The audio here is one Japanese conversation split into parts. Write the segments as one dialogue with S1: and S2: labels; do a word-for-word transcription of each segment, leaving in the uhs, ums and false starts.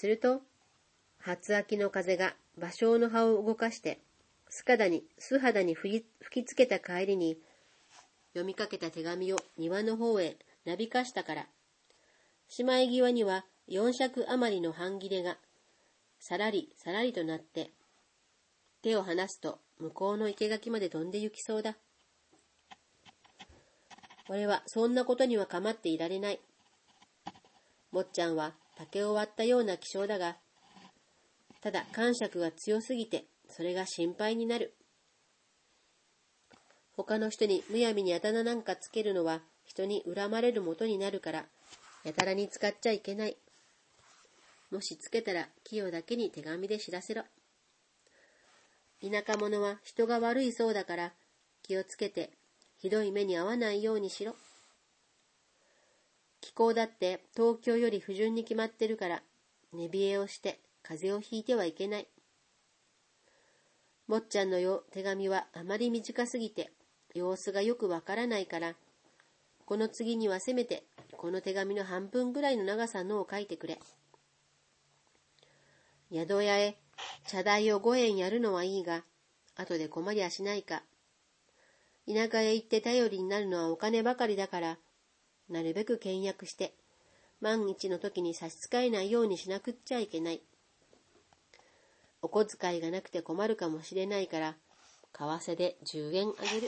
S1: すると、初秋の風が芭蕉の葉を動かして、素肌に、素肌に吹きつけた帰りに、読みかけた手紙を庭の方へなびかしたから、しまい際には四尺余りの半切れが、さらりさらりとなって、手を離すと向こうの生垣まで飛んで行きそうだ。俺はそんなことには構っていられない。もっちゃんは竹を割ったような気性だが、ただ感触が強すぎて、それが心配になる。他の人にむやみにあだ名なんかつけるのは人に恨まれるもとになるから、やたらに使っちゃいけない。もしつけたら清だけに手紙で知らせろ。田舎者は人が悪いそうだから気をつけてひどい目に遭わないようにしろ。気候だって東京より不順に決まってるから寝冷えをして風邪をひいてはいけない。もっちゃんのよ手紙はあまり短すぎて様子がよくわからないから、この次にはせめてこの手紙の半分ぐらいの長さのを書いてくれ。宿屋へ茶代をごえんやるのはいいが、後で困りゃしないか。田舎へ行って頼りになるのはお金ばかりだから、なるべく倹約して、万一の時に差し支えないようにしなくっちゃいけない。お小遣いがなくて困るかもしれないから、為替でじゅうえんあげる。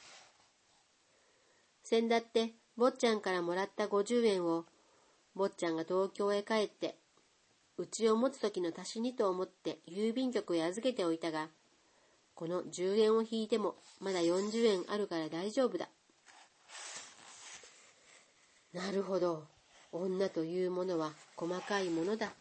S1: せんだって、坊ちゃんからもらったごじゅうえんを、坊ちゃんが東京へ帰って、うちを持つ時の足しにと思って郵便局へ預けておいたが、このじゅうえんを引いてもまだよんじゅうえんあるから大丈夫だ。なるほど。女というものは細かいものだ。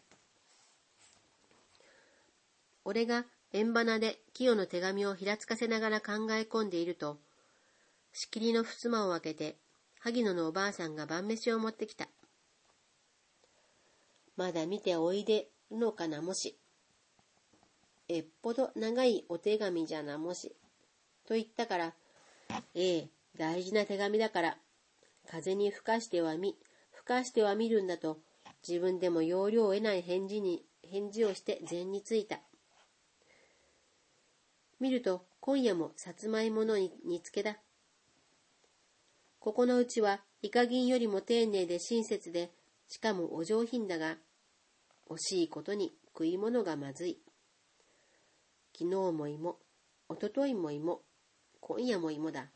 S1: 俺が円花で清の手紙をひらつかせながら考え込んでいると、仕切りの襖を開けて、萩野のおばあさんが晩飯を持ってきた。まだ見ておいでるのかなもし。えっぽど長いお手紙じゃなもし。と言ったから、ええ、大事な手紙だから、風に吹かしてはみ、吹かしてはみるんだと、自分でも要領を得ない返事に、返事をして禅についた。見ると、今夜もさつまいもの煮付けだ。ここのうちは、イカ銀よりも丁寧で親切で、しかもお上品だが、惜しいことに食い物がまずい。昨日も芋、おとといも芋、今夜も芋だ。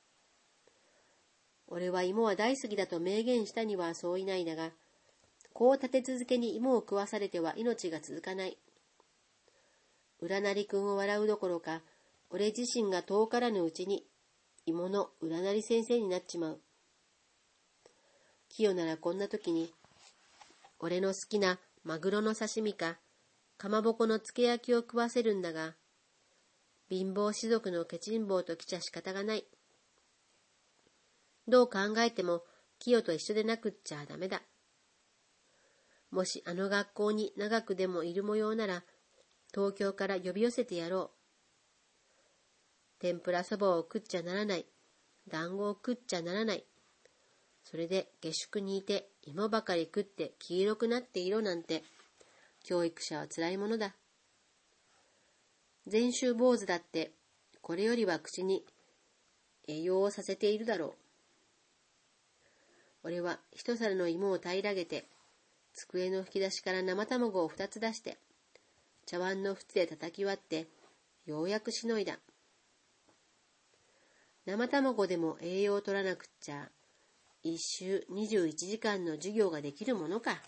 S1: 俺は芋は大好きだと明言したにはそういないだが、こう立て続けに芋を食わされては命が続かない。占りくんを笑うどころか、俺自身が遠からぬうちに芋の占り先生になっちまう。清ならこんな時に、俺の好きなマグロの刺身か、かまぼこのつけ焼きを食わせるんだが、貧乏士族のケチン坊ときちゃ仕方がない。どう考えても、清と一緒でなくっちゃダメだ。もしあの学校に長くでもいる模様なら、東京から呼び寄せてやろう。天ぷらそばを食っちゃならない。団子を食っちゃならない。それで下宿にいて芋ばかり食って黄色くなっていろなんて、教育者はつらいものだ。禅宗坊主だってこれよりは口に栄養をさせているだろう。俺は一皿の芋を平らげて、机の引き出しから生卵を二つ出して、茶碗の縁で叩き割って、ようやくしのいだ。生卵でも栄養を取らなくっちゃ、一週二十一時間の授業ができるものか。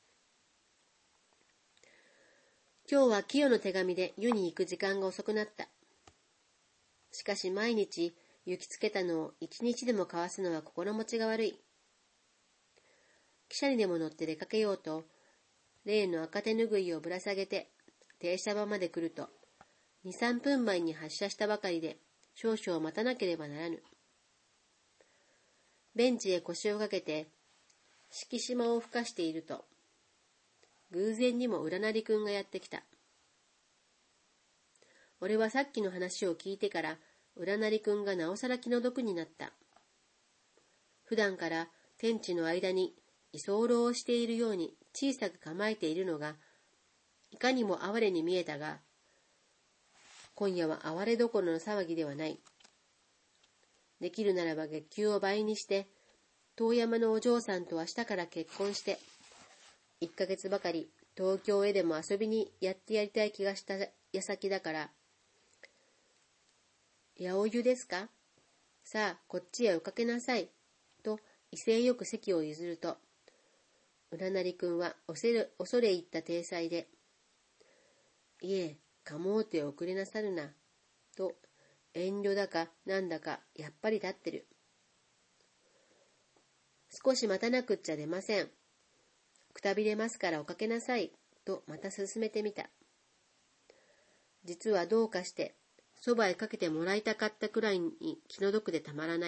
S1: 今日は清の手紙で湯に行く時間が遅くなった。しかし毎日行きつけたのを一日でも交わすのは心持ちが悪い。汽車にでも乗って出かけようと、例の赤手ぬぐいをぶら下げて、停車場まで来ると、二三分前に発車したばかりで、少々待たなければならぬ。ベンチへ腰をかけて、敷島をふかしていると、偶然にも占りくんがやってきた。俺はさっきの話を聞いてから、占りくんがなおさら気の毒になった。普段から天地の間に居候をしているように小さく構えているのがいかにも哀れに見えたが、今夜は哀れどころの騒ぎではない。できるならば月給を倍にして、遠山のお嬢さんと明日から結婚して、一ヶ月ばかり東京へでも遊びにやってやりたい気がした矢先だから、八百湯ですか？さあ、こっちへおかけなさい。と、威勢よく席を譲ると、浦成君は恐れ、恐れ入った体裁で、いえ、かもうておくれなさるな。と、遠慮だかなんだかやっぱり立ってる。少し待たなくっちゃ出ません。くたびれますからおかけなさい。とまた勧めてみた。実はどうかして、そばへかけてもらいたかったくらいに気の毒でたまらない。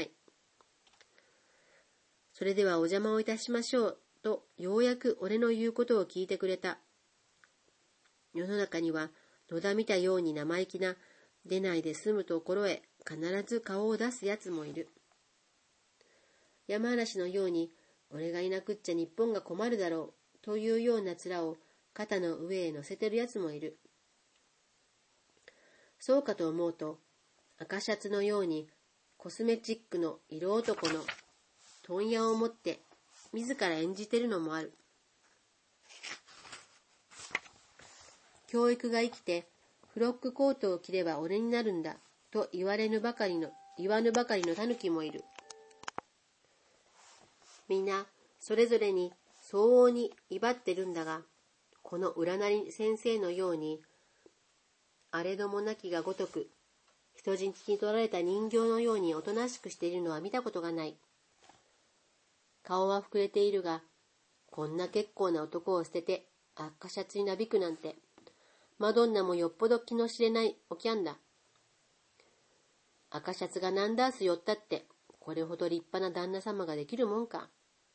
S1: それではお邪魔をいたしましょう。とようやく俺の言うことを聞いてくれた。世の中には野田見たように生意気な、出ないで済むところへ必ず顔を出すやつもいる。山嵐のように、俺がいなくっちゃ日本が困るだろうというような面を肩の上へ乗せてるやつもいる。そうかと思うと、赤シャツのようにコスメチックの色男の問屋を持って自ら演じてるのもある。教育が生きてフロックコートを着れば俺になるんだと言われぬばかりの言わぬばかりの狸もいる。みんなそれぞれに相応に威張ってるんだが、この占い先生のようにあれどもなきがごとく人質に取られた人形のようにおとなしくしているのは見たことがない。顔は膨れているが、こんな結構な男を捨てて赤シャツになびくなんて、マドンナもよっぽど気の知れないおキャンだ。赤シャツが何ダース寄ったって、これほど立派な旦那様ができるもんか。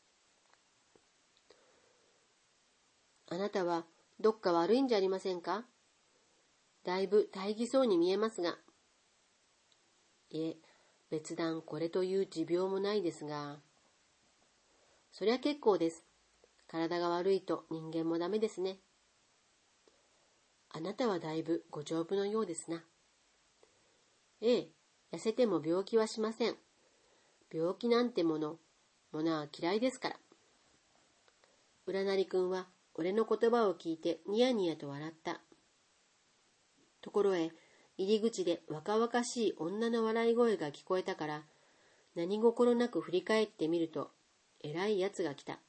S1: あなたはどっか悪いんじゃありませんか？だいぶ大儀そうに見えますが。いえ、別段これという持病もないですが。そりゃ結構です。体が悪いと人間もダメですね。あなたはだいぶご丈夫のようですな。ええ、痩せても病気はしません。病気なんてもの、ものは嫌いですから。浦成君は俺の言葉を聞いてニヤニヤと笑った。ところへ、入り口で若々しい女の笑い声が聞こえたから、何心なく振り返ってみると、偉いやつが来た。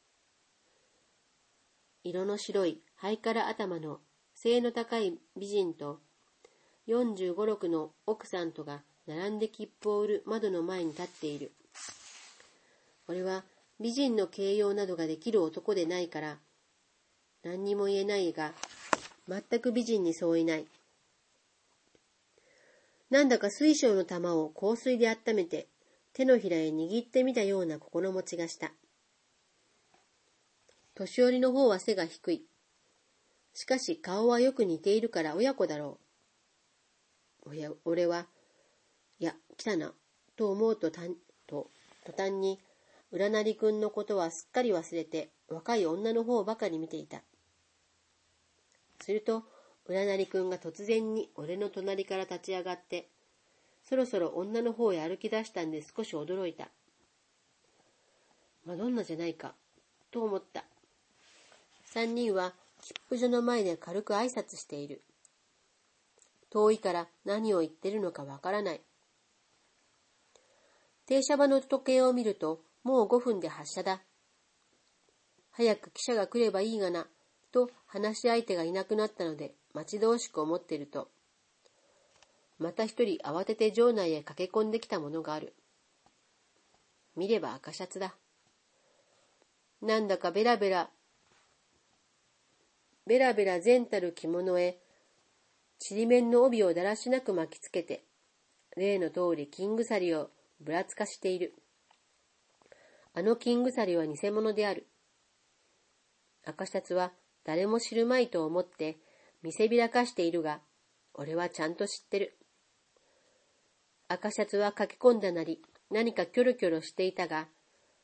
S1: 色の白いハイカラ頭の背の高い美人と、よんじゅうご、ろくの奥さんとが並んで切符を売る窓の前に立っている。俺は美人の形容などができる男でないから、何にも言えないが、全く美人に相違ない。なんだか水晶の玉を香水で温めて、手のひらへ握ってみたような心持ちがした。年寄りの方は背が低い。しかし顔はよく似ているから親子だろう。おや、俺は、いや、来たな、と思うとたんと途端に、浦成君のことはすっかり忘れて、若い女の方ばかり見ていた。すると、浦成君が突然に俺の隣から立ち上がって、そろそろ女の方へ歩き出したんで少し驚いた。マドンナじゃないか、と思った。三人は切符所の前で軽く挨拶している。遠いから何を言ってるのかわからない。停車場の時計を見ると、もうごふんで発車だ。早く汽車が来ればいいがな、と話し相手がいなくなったので待ち遠しく思っていると、また一人慌てて場内へ駆け込んできたものがある。見れば赤シャツだ。なんだかベラベラ、ベラベラ全たる着物へ、ちりめんの帯をだらしなく巻きつけて、例の通り金鎖をぶらつかしている。あの金鎖は偽物である。赤シャツは誰も知るまいと思って見せびらかしているが、俺はちゃんと知ってる。赤シャツは駆け込んだなり、何かキョロキョロしていたが、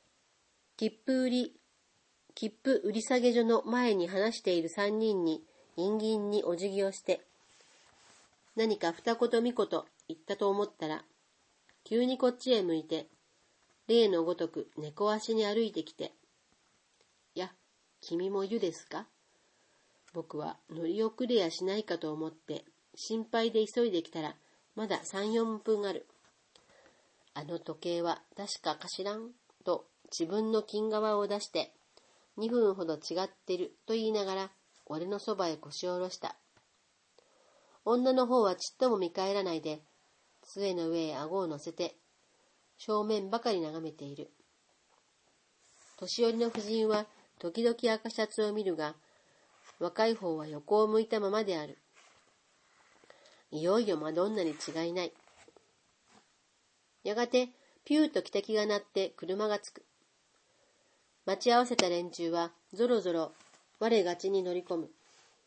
S1: 切符売り、切符売り下げ所の前に話している三人に陰銀にお辞儀をして、何か二言三言言ったと思ったら、急にこっちへ向いて、例のごとく猫足に歩いてきて、や、君も湯ですか？僕は乗り遅れやしないかと思って、心配で急いできたら、まだ三四分ある。あの時計は確かかしらんと自分の金側を出して、二分ほど違ってると言いながら、俺のそばへ腰を下ろした。女の方はちっとも見返らないで、杖の上へ顎を乗せて、正面ばかり眺めている。年寄りの婦人は時々赤シャツを見るが、若い方は横を向いたままである。いよいよマドンナに違いない。やがてピューと汽笛が鳴って車が着く。待ち合わせた連中はぞろぞろ我がちに乗り込む。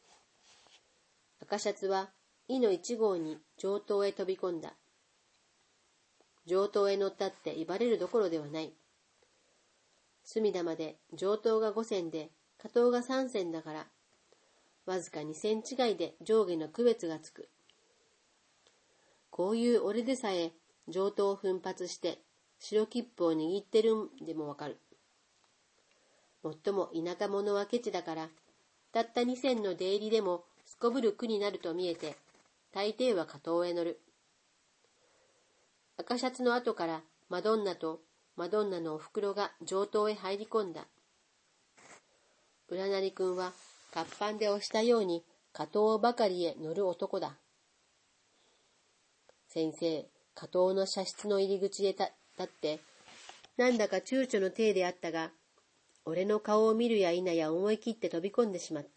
S1: 赤シャツはイの一号に上等へ飛び込んだ。上等へ乗ったって威張れるどころではない。隅田まで上等が五銭で下等が三銭だから、わずか二銭違いで上下の区別がつく。こういう俺でさえ上等を奮発して白切符を握ってるんでもわかる。もっとも田舎者はケチだから、たった二銭の出入りでもすこぶる苦になると見えて、大抵は下等へ乗る。赤シャツの後からマドンナとマドンナのおふくろが上等へ入り込んだ。浦成君は活版で押したように下等ばかりへ乗る男だ。先生、下等の車室の入り口へ立って、なんだか躊躇の体であったが、俺の顔を見るや否や思い切って飛び込んでしまった。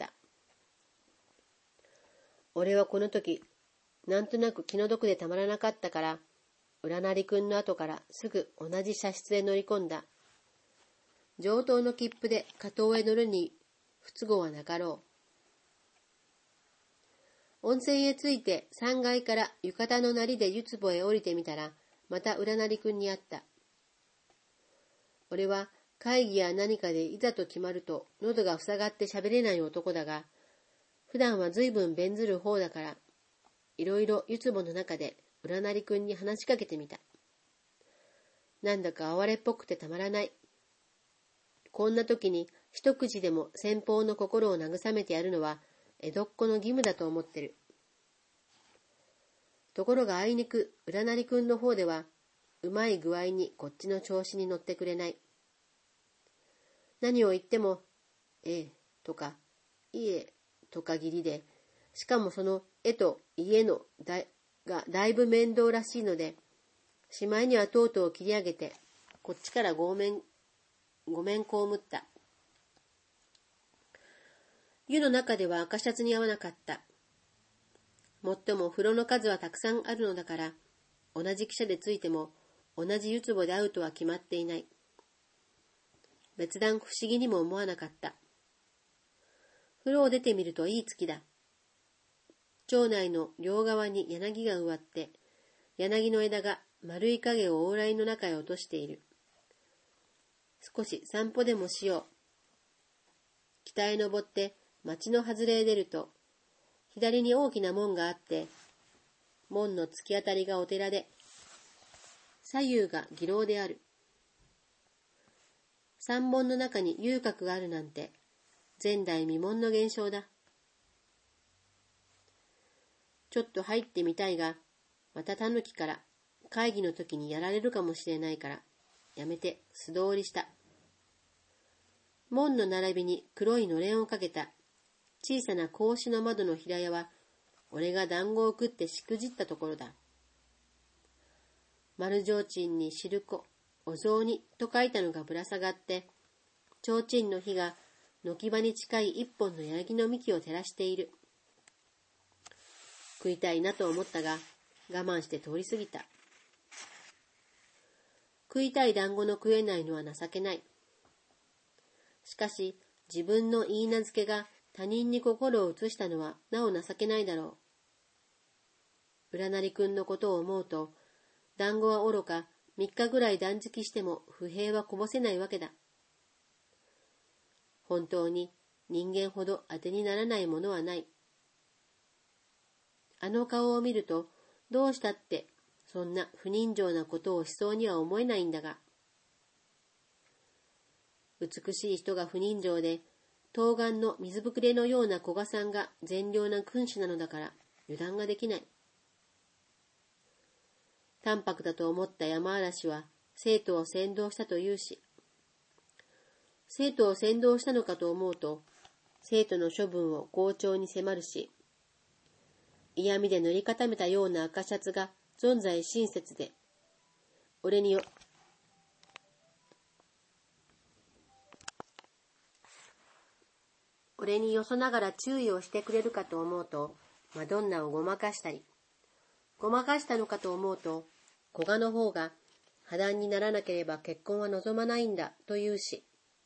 S1: 俺はこの時、なんとなく気の毒でたまらなかったから、浦成君の後からすぐ同じ車室へ乗り込んだ。上等の切符で下等へ乗るに不都合はなかろう。温泉へ着いて三階から浴衣のなりで湯壺へ降りてみたら、また浦成君に会った。俺は会議や何かでいざと決まると喉が塞がって喋れない男だが、普段は随分弁ずる方だから、いろいろ湯壺の中で浦成君に話しかけてみた。なんだか哀れっぽくてたまらない。こんな時に一口でも先方の心を慰めてやるのは江戸っ子の義務だと思ってる。ところがあいにく浦成君の方ではうまい具合にこっちの調子に乗ってくれない。何を言ってもええとかいえとかぎりで、しかもそのえといえのだがだいぶ面倒らしいので、しまいにはとうとう切り上げてこっちからごめんごめんこうむった。湯の中では赤シャツに合わなかった。もっとも風呂の数はたくさんあるのだから、同じ汽車でついても同じ湯壺で会うとは決まっていない。別段不思議にも思わなかった。風呂を出てみるといい月だ。町内の両側に柳が植わって、柳の枝が丸い影を往来の中へ落としている。少し散歩でもしよう。北へ登って町の外れへ出ると、左に大きな門があって、門の突き当たりがお寺で、左右が義楼である。三本の中に遊郭があるなんて、前代未聞の現象だ。ちょっと入ってみたいが、また狸から会議の時にやられるかもしれないから、やめて素通りした。門の並びに黒いのれんをかけた小さな格子の窓の平屋は、俺が団子を食ってしくじったところだ。丸提灯に汁粉、お雑煮と書いたのがぶら下がって、提灯の火が軒場に近い一本の柳の幹を照らしている。食いたいなと思ったが、我慢して通り過ぎた。食いたい団子の食えないのは情けない。しかし、自分の言い名付けが他人に心を移したのはなお情けないだろう。浦成君のことを思うと、団子はおろか三日ぐらい断食しても不平はこぼせないわけだ。本当に人間ほど当てにならないものはないあの顔を見ると、どうしたってそんな不人情なことをしそうには思えないんだが。美しい人が不人情で、冬瓜の水ぶくれのような古賀さんが善良な君主なのだから油断ができない。淡白だと思った山嵐は生徒を扇動したというし、生徒を扇動したのかと思うと、生徒の処分を校長に迫るし、嫌味で塗り固めたような赤シャツが存在親切で、俺によ、俺によそながら注意をしてくれるかと思うと、マドンナをごまかしたり、ごまかしたのかと思うと、古賀の方が破談にならなければ結婚は望まないんだと言うし、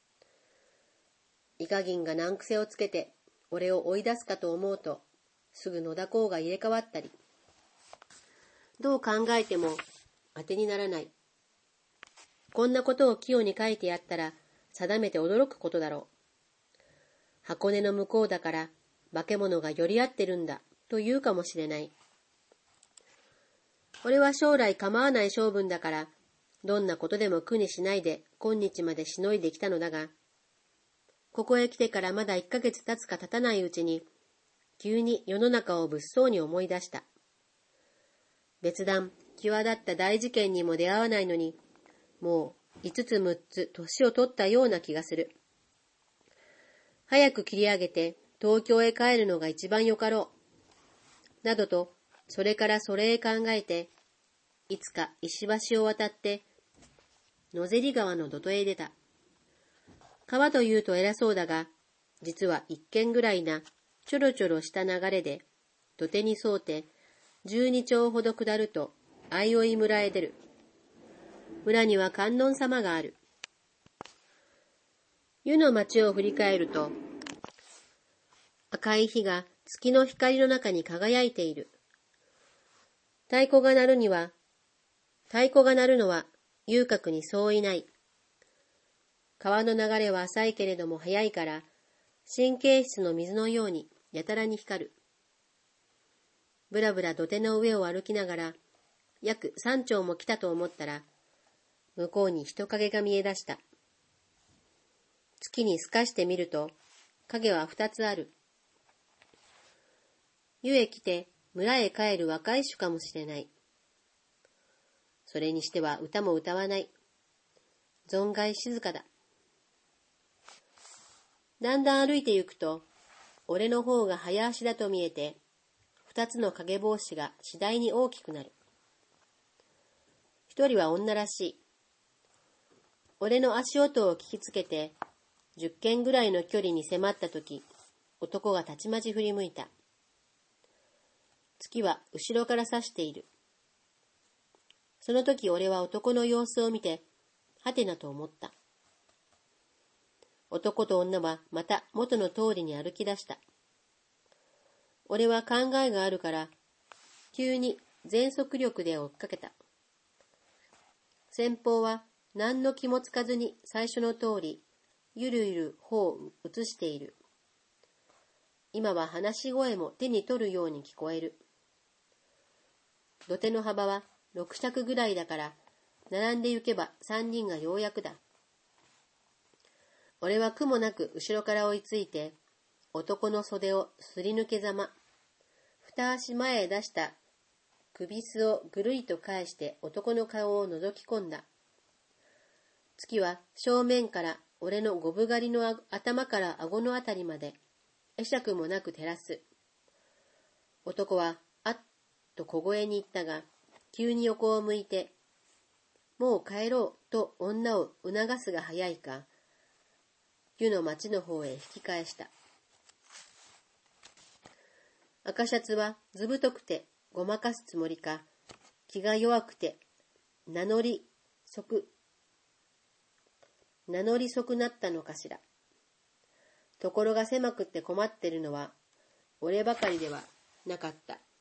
S1: イカ銀が難癖をつけて俺を追い出すかと思うと、すぐ野田公が入れ替わったり、どう考えても当てにならない。こんなことを器用に書いてやったら定めて驚くことだろう。箱根の向こうだから化け物が寄り合ってるんだと言うかもしれない。俺は将来構わない性分だからどんなことでも苦にしないで今日までしのいできたのだが、ここへ来てからまだ一ヶ月経つか経たないうちに急に世の中を物騒に思い出した。別段際立った大事件にも出会わないのに、もう五つ六つ年を取ったような気がする。早く切り上げて東京へ帰るのが一番よかろう。などと、それからそれへ考えて、いつか石橋を渡って、野芹川の土手へ出た。川というと偉そうだが、実は一軒ぐらいな、ちょろちょろした流れで、土手に沿うて、十二丁ほど下ると、相生村へ出る。村には観音様がある。湯の町を振り返ると、赤い火が月の光の中に輝いている。太鼓が鳴るには、太鼓が鳴るのは遊郭にそういない。川の流れは浅いけれども速いから、神経質の水のようにやたらに光る。ぶらぶら土手の上を歩きながら、約三丁も来たと思ったら、向こうに人影が見え出した。月に透かしてみると、影は二つある。湯へ来て村へ帰る若い種かもしれない。それにしては歌も歌わない。存外静かだ。だんだん歩いてゆくと、俺の方が早足だと見えて、二つの影帽子が次第に大きくなる。一人は女らしい。俺の足音を聞きつけて、十軒ぐらいの距離に迫ったとき、男がたちまち振り向いた。月は後ろから差している。その時俺は男の様子を見て、はてなと思った。男と女はまた元の通りに歩き出した。俺は考えがあるから、急に全速力で追っかけた。先方は何の気もつかずに最初の通り、ゆるゆる歩を移している。今は話し声も手に取るように聞こえる。土手の幅は六尺ぐらいだから、並んで行けば三人がようやくだ。俺は苦もなく後ろから追いついて、男の袖をすり抜けざま、二足前へ出した首すをぐるりと返して男の顔を覗き込んだ。月は正面から俺の五分狩りの頭から顎のあたりまで、会釈もなく照らす。男は、あっと小声に言ったが、急に横を向いて、もう帰ろうと女を促すが早いか、湯の町の方へ引き返した。赤シャツはずぶとくてごまかすつもりか、気が弱くて名乗りそく、名乗りそくなったのかしら。ところが狭くって困ってるのは俺ばかりではなかった。